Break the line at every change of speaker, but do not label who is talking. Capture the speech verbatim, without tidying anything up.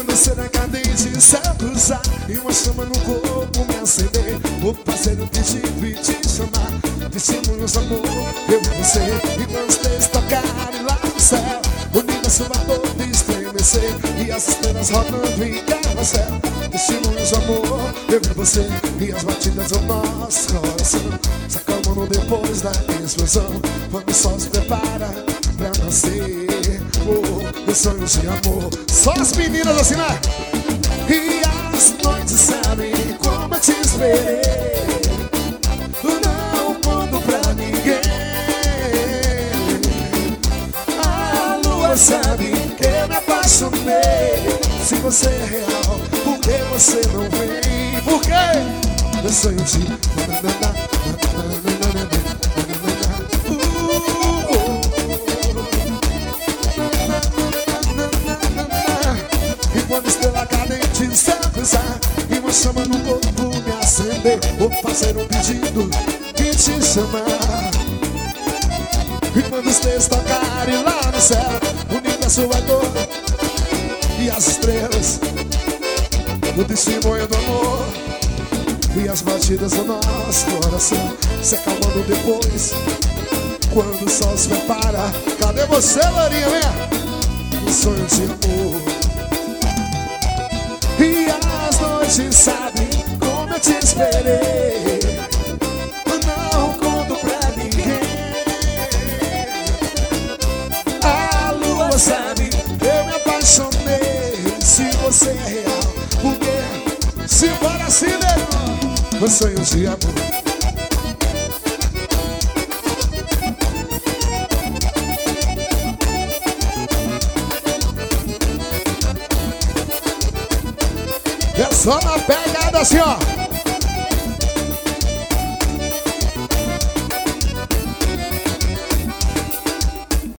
quando será cadente se cruzar e uma chama no corpo me acender, o parceiro pedir e te chamar, vestimos amor, eu e você. E quando os três tocarem lá no céu, o universo vai todo estremecer e as estrelas rodando em carrossel. Vestimos amor, eu e você. E as batidas do nosso coração se acalmam depois da explosão, quando o sol se prepara pra nascer. Oh, meus sonhos de amor. Só as meninas assim, né? E as noites sabem como eu te esperei, não conto pra ninguém. A lua sabe que eu me apaixonei. Se você é real, por que você não vem? Por quê? Meu sonho de... Quando estrela cadente se cruzar e uma chama no corpo me acender, vou fazer um pedido e te chamar. E quando os três tocarem lá no céu, o universo vai todo e as estrelas no testemunho do amor e as batidas do nosso coração se acalmando depois, quando o sol se prepara. Cadê você, Larinha, minha? Um sonho de amor. E as noites sabem como eu te esperei, não conto pra ninguém. A lua sabe que eu me apaixonei. Se você é real, por quê? Se for assim, nego, meu sonho de amor. É só na pegada assim, ó.